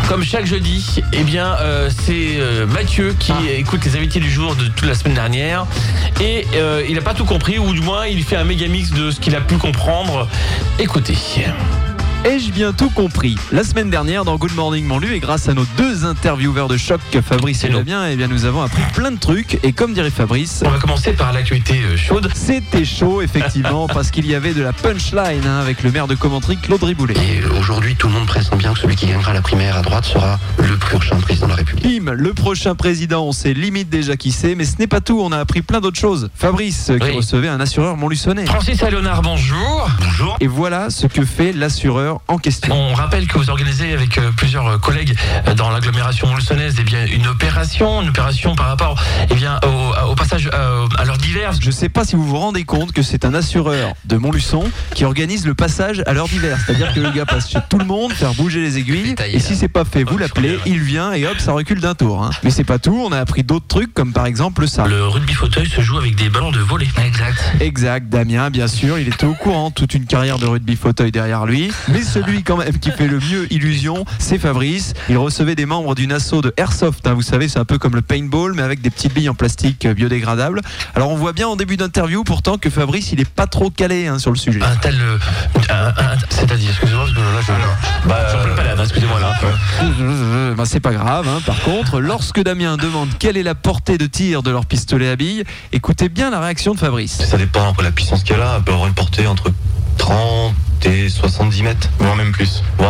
Comme chaque jeudi, c'est Mathieu qui écoute les invités du jour de toute la semaine dernière. Et il n'a pas tout compris, ou du moins il fait un méga mix de ce qu'il a pu comprendre. Écoutez. Ai-je bien tout compris? La semaine dernière, dans Good Morning Montlu, et grâce à nos deux intervieweurs de choc, Fabrice et Damien, nous avons appris plein de trucs. Et comme dirait Fabrice, on va commencer par l'actualité chaude. C'était chaud, effectivement, parce qu'il y avait de la punchline avec le maire de Commentry, Claude Riboulet. Et aujourd'hui, tout le monde pressent bien que celui qui gagnera la primaire à droite sera le prochain président de la République. Bim, le prochain président, on sait limite déjà qui c'est, mais ce n'est pas tout, on a appris plein d'autres choses. Fabrice, qui recevait un assureur montluçonnais. Francis Léonard, bonjour. Bonjour. Et voilà ce que fait l'assureur en question. On rappelle que vous organisez avec plusieurs collègues dans l'agglomération montluçonnaise une opération par rapport au passage à l'heure d'hiver. Je ne sais pas si vous vous rendez compte que c'est un assureur de Montluçon qui organise le passage à l'heure d'hiver. C'est-à-dire que le gars passe chez tout le monde, faire bouger les aiguilles, et si c'est pas fait, vous l'appelez, il vient et hop, ça recule d'un tour. Mais c'est pas tout, on a appris d'autres trucs comme par exemple ça. Le rugby fauteuil se joue avec des ballons de volley. Exact, Damien, bien sûr, il était au courant, toute une carrière de rugby fauteuil derrière lui. Mais celui quand même qui fait le mieux illusion, c'est Fabrice. Il recevait des membres d'une asso de Airsoft, vous savez, c'est un peu comme le paintball mais avec des petites billes en plastique biodégradables. Alors on voit bien en début d'interview pourtant que Fabrice il est pas trop calé sur le sujet. C'est-à-dire, excusez-moi parce que là je ne pas là, excusez-moi là. C'est pas grave, par contre, lorsque Damien demande quelle est la portée de tir de leur pistolet à billes, écoutez bien la réaction de Fabrice. Ça dépend un peu de la puissance qu'elle a, elle peut avoir une portée entre 30 et 70 mètres, voire même plus. Ouais.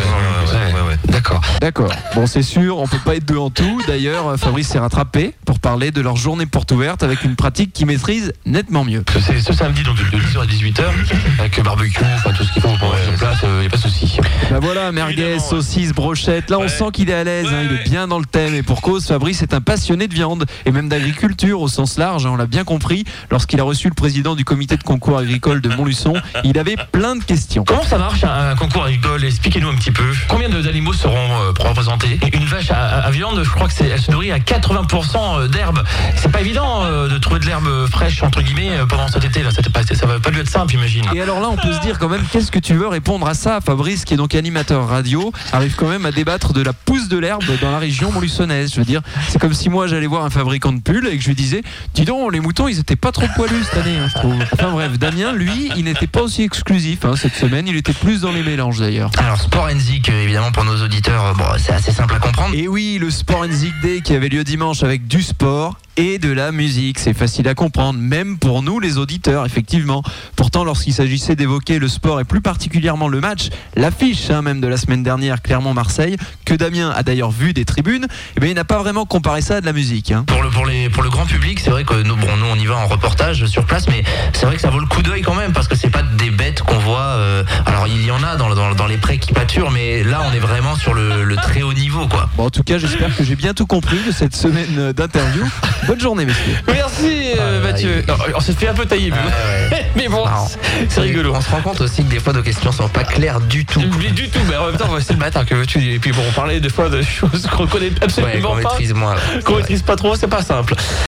D'accord. Bon, c'est sûr, on peut pas être deux en tout. D'ailleurs, Fabrice s'est rattrapé pour parler de leur journée porte ouverte avec une pratique qu'il maîtrise nettement mieux. C'est ce samedi, donc de 10h à 18h, avec barbecue, tout ce qu'il faut pour sur place, il n'y a pas de souci. Voilà, merguez, saucisses, brochettes. Là, on sent qu'il est à l'aise, il est bien dans le thème. Et pour cause, Fabrice est un passionné de viande et même d'agriculture au sens large. On l'a bien compris lorsqu'il a reçu le président du comité de concours agricole de Montluçon. Il avait plein de questions. Comment ça marche un concours agricole? Expliquez-nous un petit peu. Combien d'animaux seront représentés? Une vache à viande, je crois que elle se nourrit à 80% d'herbe. C'est pas évident de trouver de l'herbe fraîche entre guillemets pendant cet été là. Ça va pas lui être simple, j'imagine. Et alors là, on peut se dire quand même, qu'est-ce que tu veux répondre à ça? Fabrice, qui est donc animateur radio, arrive quand même à débattre de la pousse de l'herbe dans la région montluçonnaise. Je veux dire, c'est comme si moi j'allais voir un fabricant de pulls et que je lui disais, dis donc, les moutons ils étaient pas trop poilus cette année, je trouve. Enfin bref, Damien, lui, il n'était pas aussi exclusif cette semaine, il était plus dans les mélanges d'ailleurs. Alors Sport & Zik, évidemment pour nos auditeurs, c'est assez simple à comprendre. Et oui, le Sport & Zik Day qui avait lieu dimanche avec du sport et de la musique, c'est facile à comprendre, même pour nous les auditeurs, effectivement. Pourtant, lorsqu'il s'agissait d'évoquer le sport et plus particulièrement le match, l'affiche même de la semaine dernière, Clermont-Marseille, que Damien a d'ailleurs vu des tribunes, il n'a pas vraiment comparé ça à de la musique. Pour le grand public, c'est vrai que nous on y va en reportage sur place, mais c'est vrai que ça vaut le coup d'œil quand même, parce que c'est pas des bêtes qu'on voit. Alors il y en a dans les prés qui pâturent, mais là on est vraiment sur le très haut niveau, quoi. Bon, en tout cas, j'espère que j'ai bien tout compris de cette semaine d'interview. Bonne journée, messieurs. Merci Mathieu. On s'est fait un peu tailler, mais bon, c'est rigolo. On se rend compte aussi que des fois nos questions sont pas claires du tout. Du tout, mais en même temps c'est le matin que veux-tu. Et puis bon, on parlait des fois de choses qu'on connaît absolument pas, maîtrise moins. Qu'on maîtrise pas trop, c'est pas simple.